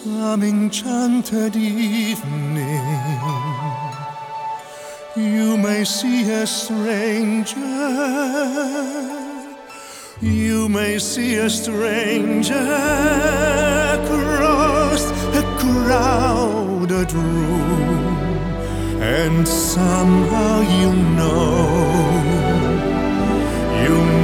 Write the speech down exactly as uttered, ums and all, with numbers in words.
some enchanted evening, you may see a stranger, you may see a stranger across a crowded room, and somehow you know, you